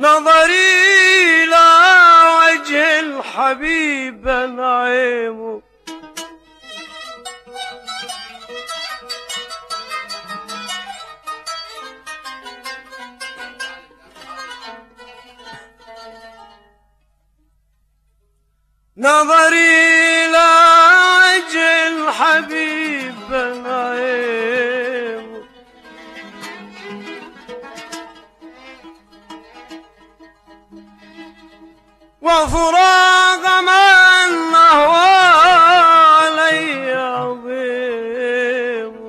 نظري إلى وجه الحبيب نعيم، نظري إلى وجه الحبيب نعيم، وفراق من نهوى علي عظيم،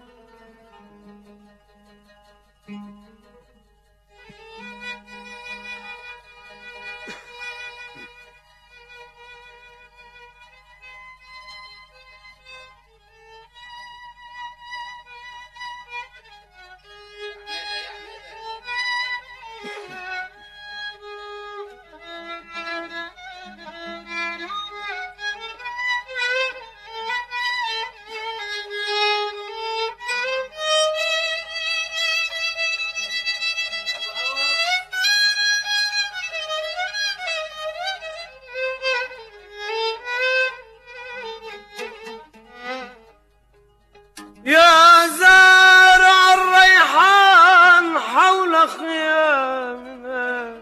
يا زارع الريحان حول خيامنا،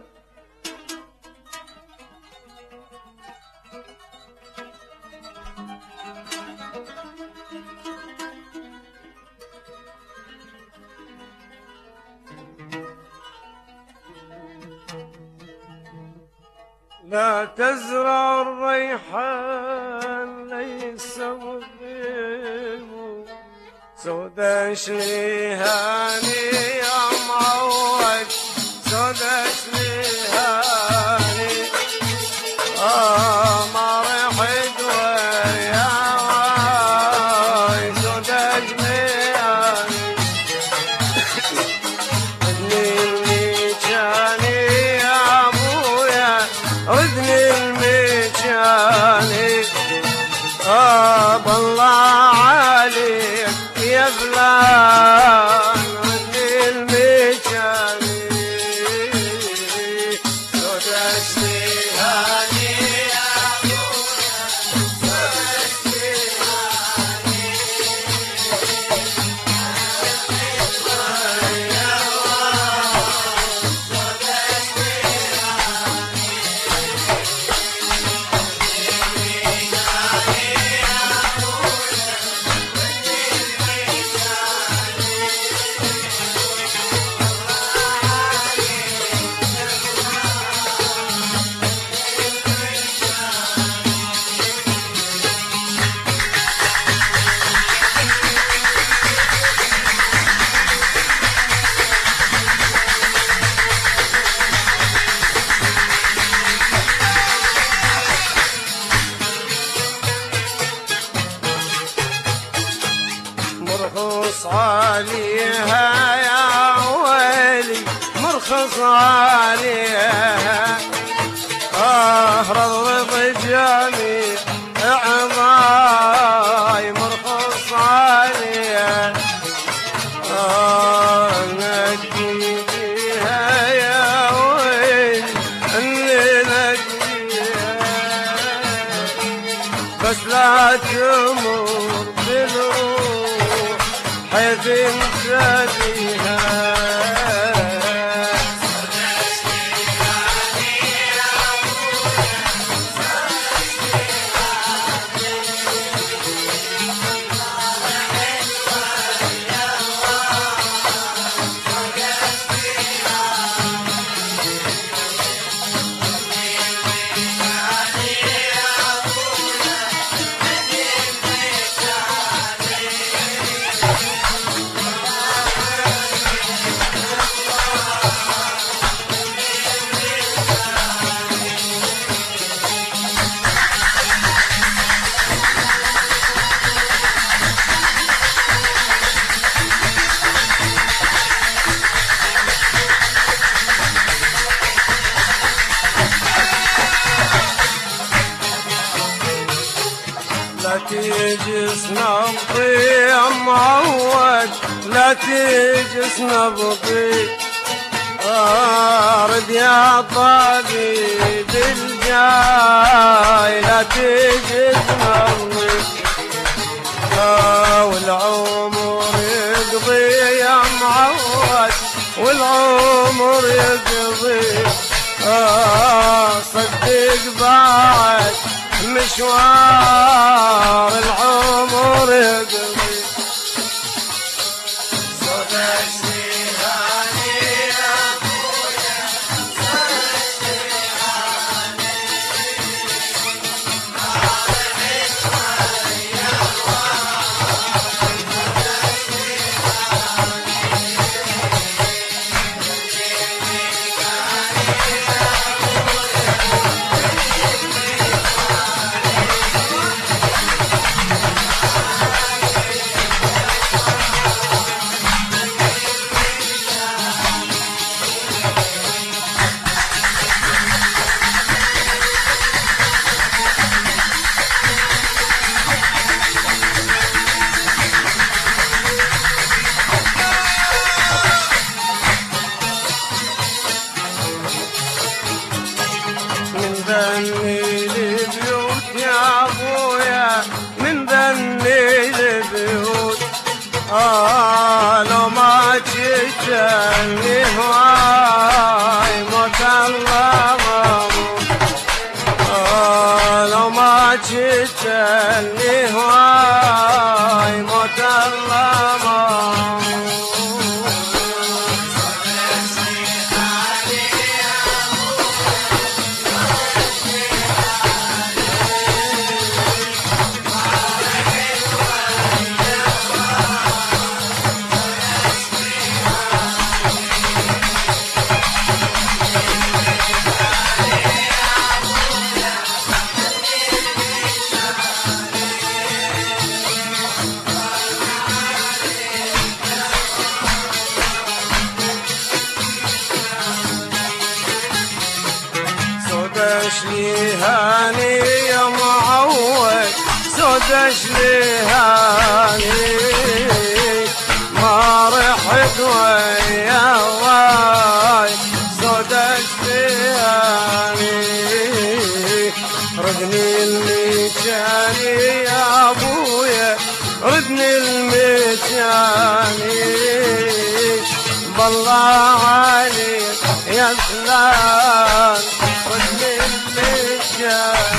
لا تزرع الريحان ليس مظلم، سودا شليهاني يا معود، سودا شليهاني ما رحت ويا واي، سودا شليهاني ردني الميجاني يا ابويا، ردني الميجاني بالله عليك يا فلان، ردني الميجاني سودا شليهاني يا ابويا، سودا شليهاني مرخص عليها يا ويلي، مرخص عليها رض جميع اعضاي، مرخص عليها نجيها يا ويلي اللي نجيها، بس لا تمر بالروح حيث انت بيها، لا تجلس نبضي يا معود، لا تجلس نبضي رد يا طبيب الجاي لا تجي تمضي والعمر يقضي يا معود والعمر يقضي صدق بعد مشوار العمر يقضي ذني البيوت يا ابويا من ذني البيوت لو ما تجتني هواي موت الله ماموت لو ما تجتني هواي موت الله ماموت سودش لي هاني يا معود سودش لي هاني ما رحت ويا واي سودش لي هاني ردني الميتاني يا ابويا ردني الميتاني بالله عليك يا فلان ردني الميتاني